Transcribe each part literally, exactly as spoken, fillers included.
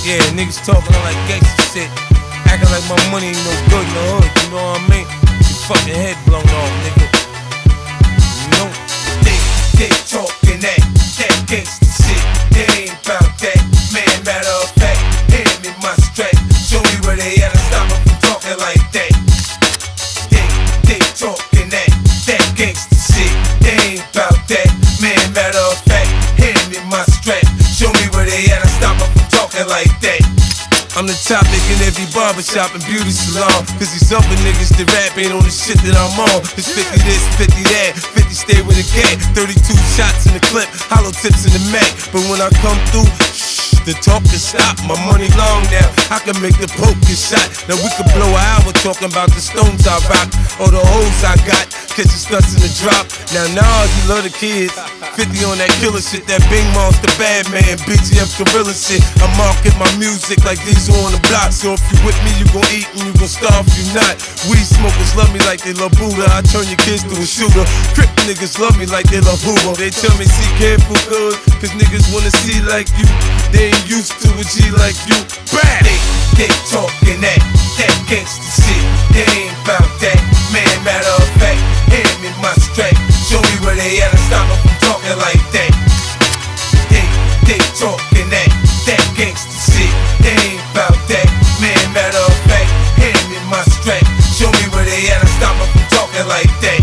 Yeah, niggas talking like gangsta shit, acting like my money ain't no good in the hood, you know what I mean? Your fucking head blown off, nigga. You know? They, they talking that, that gangsta shit. They ain't about that, man, matter of fact. Hand me my strap, show me where they at and stop them from talking like that. They, they talking that, that gangsta shit. They ain't about that, man, matter of fact. Hand me my strap, show me where they at and stop them from talking like that. I'm the topic in every barbershop and beauty salon, cause these other niggas that rap ain't on the shit that I'm on. It's fifty this, fifty that, fifty stay with a gang, thirty-two shots in the clip, hollow tips in the Mac. But when I come through, shh, the talk can stop. My money long now, I can make the poke get shot. Now we could blow an hour talking about the stones I rock, or the hoes I got, catching stunts in the drop. Now nah, you love the kids, fifty on that killer shit, that Bing Monster, Bad Man, B G F Gorilla shit. I market my music like these on the block. So if you with me, you gon' eat and you gon' starve if you not. Weed smokers love me like they love Buddha. I turn your kids to a shooter. Crip niggas love me like they love Hoover. They tell me see careful good, cause niggas wanna see like you. They ain't used to a G like you. Bam! They, they talking that, that gangsta shit. They ain't about that, man, matter of fact. Hand me my strap, show me where they at and stop them from talking like that. They, they talking that, that gangsta shit. They ain't about that, man, matter of fact. Hand me my strap, show me where they at and stop them from talking like that.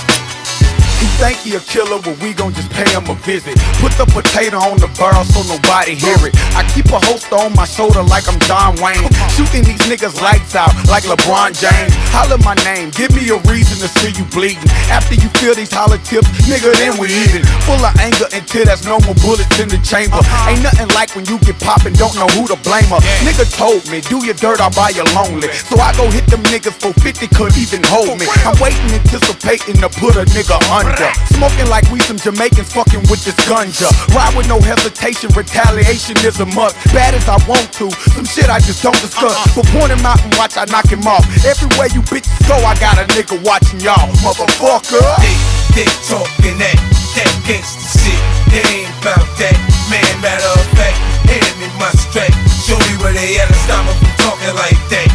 He think he a killer, but we gon' just pay him a visit. Put the potato on the barrel so nobody hear it. I keep a holster on my shoulder like I'm John Wayne, shooting these niggas lights out like LeBron James. Holler my name, give me a reason to see you bleeding. After you feel these holler tips, nigga, then we eatin'. Full of anger until there's no more bullets in the chamber. Ain't nothing like when you get poppin', don't know who to blame her. Nigga told me, do your dirt, I'll buy you lonely. So I go hit them niggas for fifty, couldn't even hold me. I'm waiting, anticipating to put a nigga under. Smoking like we some Jamaicans fucking with this ganja. Ride with no hesitation, retaliation is a must. Bad as I want to, some shit I just don't discuss. But point him out and watch I knock him off. Everywhere you bitches go, I got a nigga watching y'all, motherfucker. They, they talking that, that gangsta shit. They ain't about that, man, matter of fact. Hand me my strap, show me where they at and stop them from talking like that.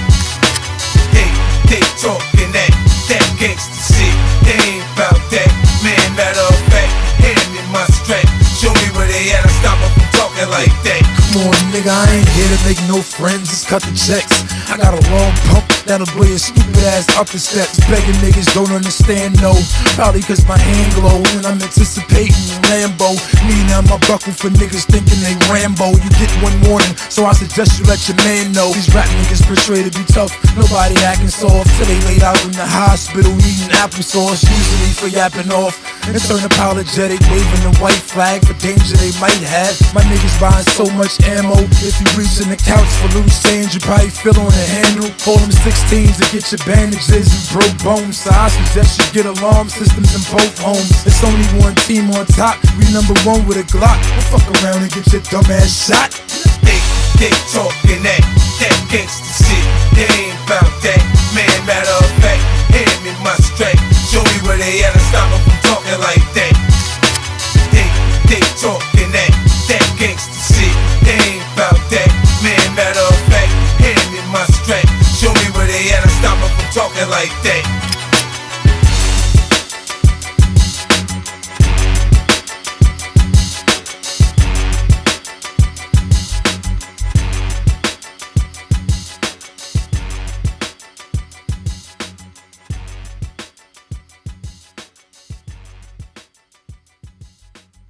They, they talking that, that gangsta shit. They ain't about that, man, matter of fact. Hand me my strap, show me where they at and stop them from talking like that. Come on, nigga, I ain't here to make no friends, just cut the checks. I got a long pump that'll blow your stupid ass up the steps. Begging niggas don't understand, no. Probably cause my hand glow and I'm anticipating Lambo. Me now my buckle for niggas thinking they Rambo. You get one warning, so I suggest you let your man know. These rap niggas portray to be tough, nobody acting soft till they laid out in the hospital eating applesauce, usually for yapping off. And turn apologetic, waving the white flag for danger they might have. My niggas buying so much ammo, if you reaching the couch for loose change, you probably feel on the handle. Hold them sixteens to get your bandages and broke bones. So I suggest you get alarm systems in both homes. It's only one team on top, we number one with a Glock. Don't fuck around and get your dumb ass shot. They, they talking that, that gangsta shit. They ain't about that, man, matter of fact. Hand me my strap, show me where they at and stop them from talking like